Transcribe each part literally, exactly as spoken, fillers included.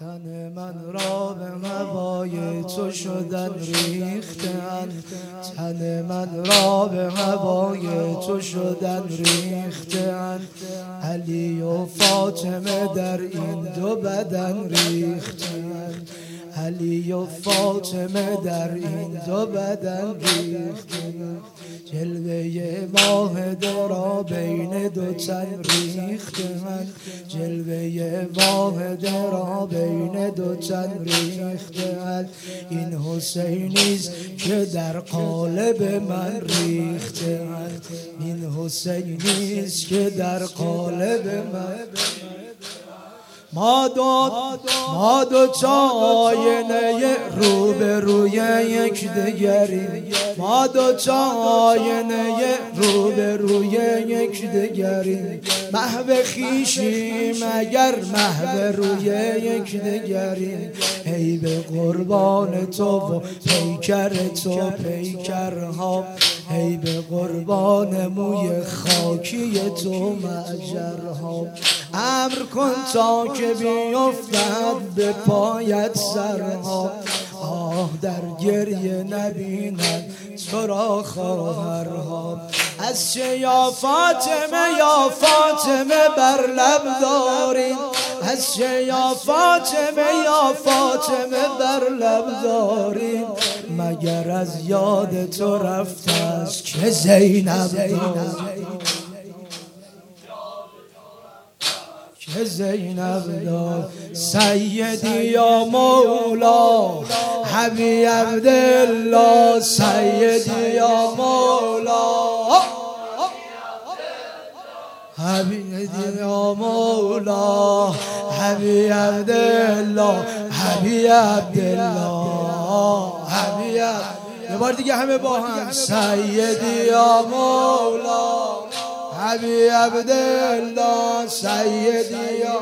تن من را به هوای تو شدن ریختن، تن من را به هوای تو شدن ریختن. علی و فاطمه در این دو بدن ریختن، علی و فاطمه در این دو بدن ریختن. جلوه ماهده را بین دو تن ریختن، جلوه ماهده را بین دو تن ریختن. این حسینیست که در قالب من ریختن، این حسینیست که در قالب من. ما دو ما دو تا آینه رو به روی یک دگریم، ما دو تا آینه رو به روی یک دگریم. محو خویشیم اگر محو روی یک دگریم. ای به قربان تو و پیکر تو پیکرها، ای به قربان موی خاکی تو مأجرها. امر کن تا که بیفتد به پایت سرها، آه در گریه نبینند تو را خواهرها. از چه یا فاطمه یا فاطمه بر لب داریم، از چه یا فاطمه یا فاطمه بر لب داریم. مگر از یاد تو رفته است که زینب داریم، که زینب دار. سیدی یا مولا حبیب عبدالله، سیدی یا مولا حبیب یا مولا حبیب عبدالله، حبیب عبدالله حبیب. یه بار دیگه همه با هم. سیدی یا مولا حبیب عبدالله، سیدی یا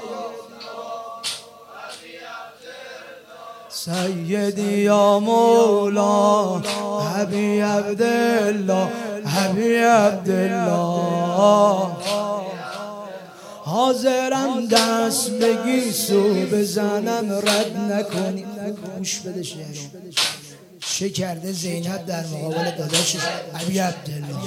سیدی یا مولا حبیب عبدالله، حبیب عبدالله. حاضرم دست بگی سو بزنم رد نکنی. گوش بده شعرم چه کرده زینب در مقابل داداشش حبیب عبدالله.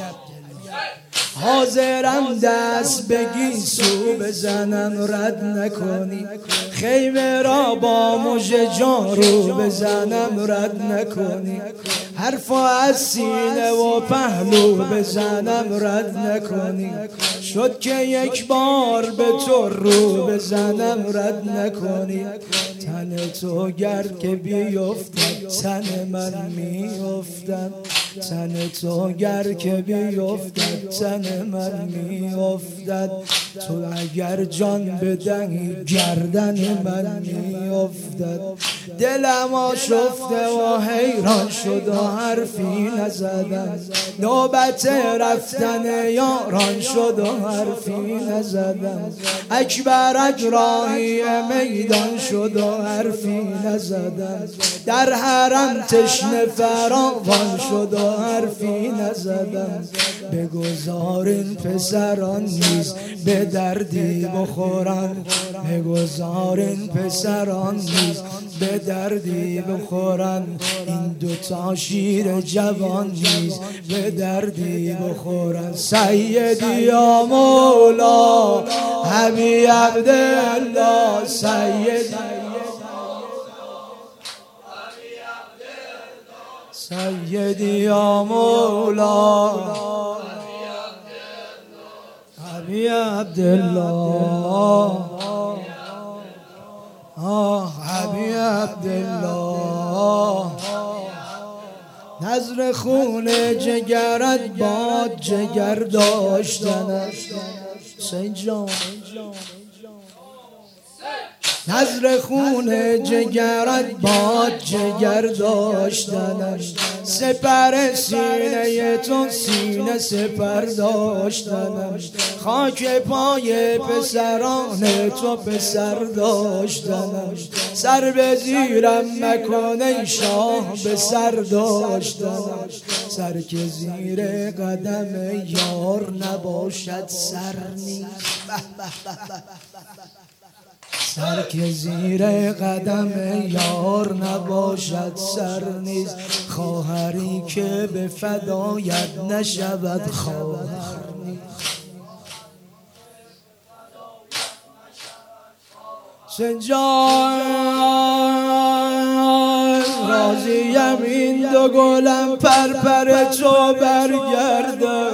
حاضرم دست بگی سو بزنم رد نکنی. خیمه را با مژه جارو بزنم رد نکنی. حرفا از سینه و پهلو بزنم رد نکنی. شد که یک بار به تو رو بزنم رد نکنی. تن تو گرد که بیفتد تن من میافتم، تن تو گر که بیفتد تن من میافتد. تو اگر جان بدهی گردن من میافتد. دلم آشفته و حیران شد و حرفی نزدم. نوبت رفتن یاران شد و حرفی نزدم. اکبرک راهی میدان شد و حرفی نزدم. در حرم تشنه فراوان شد و حرفی نزدم. بگذار این پسران نیز به دردی بخورن، بگذار این پسران نیز به دردی بخورن. این دوتا شیر جوان نیز به دردی بخورن. سیدی یا مولا حبیب عبدالله، سیدی سیدی یا مولا حبیب عبدالله، آه حبیب عبدالله. نظر خون جگرت باد جگر داشتنم حسین جان. نظر خون جگرت باد جگر داشتنم. سپر سینه تو سینه سپر داشتنم. خاک پای پسران تو پسر داشتنم. سر به زیرم مکن ای شاه به سر داشتنم. سر که زیر قدم یار نباشد سر نیست. سر که زیر قدم یار نباشد سر نیست، خواهری که به فدایت نشود خواهر نیست. سنجان راضیم این دو گلم پر پر تو برگرده،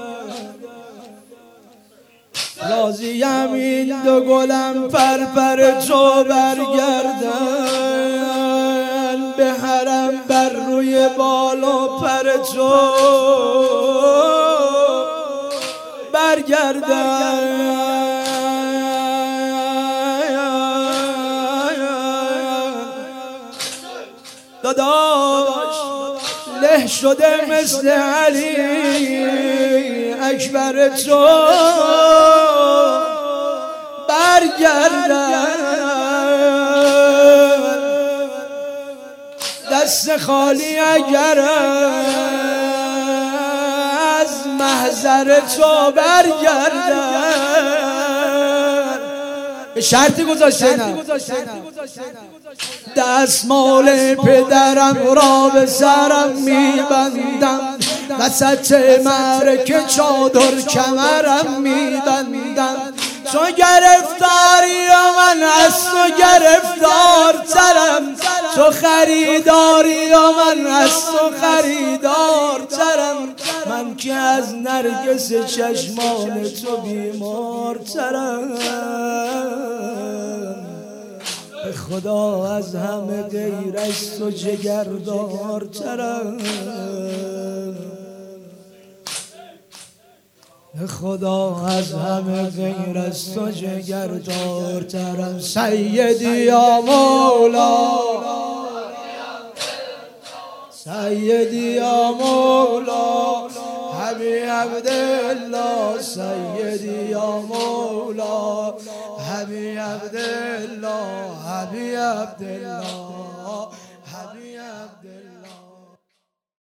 راضیم این دو گلم پر پر تو برگردن، به حرم بر روی بالا پر تو برگردن. داداش له شده مثل علی اکبر تو برگردن، دست خالی اگر از محضر تو برگردن. به شرطی گذاشته نه دستمال پدرم را به سرم میبندم، وسط معرکه چادر کمرم میبندم. تو گرفتاری و من از تو گرفتارترم، تو خریداری و من از تو خریدارترم. من که از نرگس چشمان تو بیمارترم، به خدا از همه غیر از تو جگردارترم، به خدا از همه غیر از تو جگردارترم. سیدی یا مولا، سیدی یا مولا حبیب عبدالله، سیدی یا مولا حبیب عبدالله، حبیب عبدالله.